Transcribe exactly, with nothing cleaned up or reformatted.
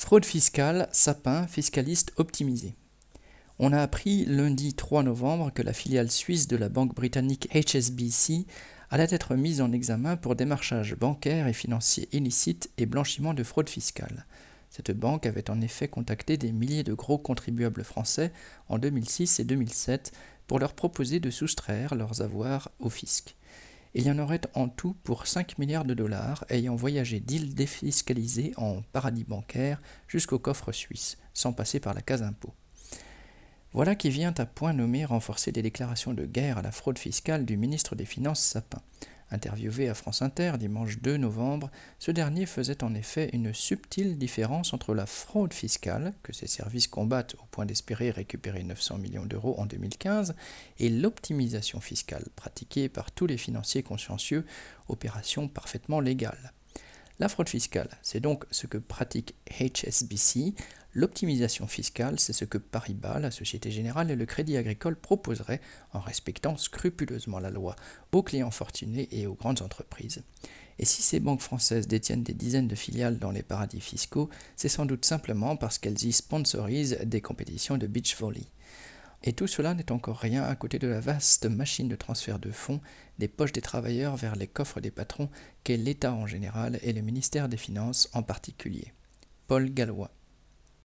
Fraude fiscale, Sapin, fiscaliste optimisé. On a appris lundi trois novembre que la filiale suisse de la banque britannique H S B C allait être mise en examen pour démarchage bancaire et financier illicite et blanchiment de fraude fiscale. Cette banque avait en effet contacté des milliers de gros contribuables français en deux mille six et deux mille sept pour leur proposer de soustraire leurs avoirs au fisc. Il y en aurait en tout pour cinq milliards de dollars ayant voyagé d'îles défiscalisées en paradis bancaires jusqu'au coffre suisse, sans passer par la case impôt. Voilà qui vient à point nommé renforcer les déclarations de guerre à la fraude fiscale du ministre des Finances Sapin. Interviewé à France Inter dimanche deux novembre, ce dernier faisait en effet une subtile différence entre la fraude fiscale, que ses services combattent au point d'espérer récupérer neuf cents millions d'euros en deux mille quinze, et l'optimisation fiscale, pratiquée par tous les financiers consciencieux, opération parfaitement légale. La fraude fiscale, c'est donc ce que pratique H S B C. L'optimisation fiscale, c'est ce que Paribas, la Société Générale et le Crédit Agricole proposeraient en respectant scrupuleusement la loi aux clients fortunés et aux grandes entreprises. Et si ces banques françaises détiennent des dizaines de filiales dans les paradis fiscaux, c'est sans doute simplement parce qu'elles y sponsorisent des compétitions de beach volley. Et tout cela n'est encore rien à côté de la vaste machine de transfert de fonds des poches des travailleurs vers les coffres des patrons qu'est l'État en général et le ministère des Finances en particulier. Paul Gallois.